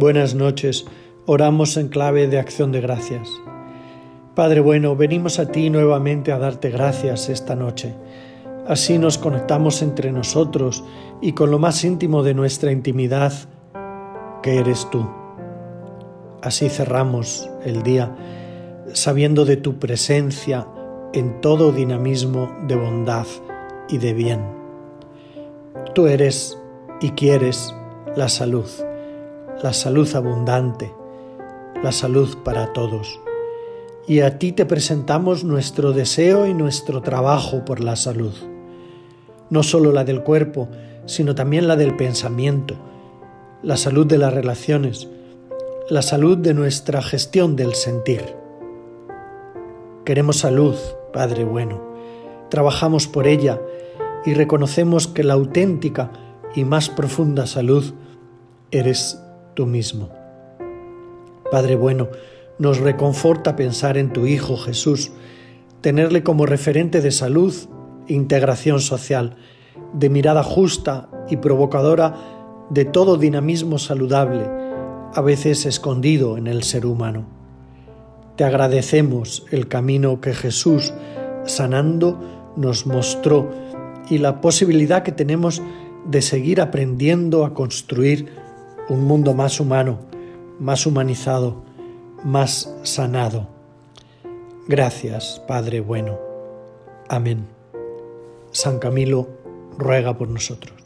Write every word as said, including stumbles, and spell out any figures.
Buenas noches, oramos en clave de acción de gracias. Padre bueno, venimos a ti nuevamente a darte gracias esta noche. Así nos conectamos entre nosotros y con lo más íntimo de nuestra intimidad, que eres tú. Así cerramos el día, sabiendo de tu presencia en todo dinamismo de bondad y de bien. Tú eres y quieres la salud, la salud abundante, la salud para todos. Y a ti te presentamos nuestro deseo y nuestro trabajo por la salud. No solo la del cuerpo, sino también la del pensamiento, la salud de las relaciones, la salud de nuestra gestión del sentir. Queremos salud, Padre bueno. Trabajamos por ella y reconocemos que la auténtica y más profunda salud eres tú mismo. Padre bueno, nos reconforta pensar en tu Hijo Jesús, tenerle como referente de salud e integración social, de mirada justa y provocadora de todo dinamismo saludable, a veces escondido en el ser humano. Te agradecemos el camino que Jesús, sanando, nos mostró y la posibilidad que tenemos de seguir aprendiendo a construir un mundo más humano, más humanizado, más sanado. Gracias, Padre bueno. Amén. San Camilo ruega por nosotros.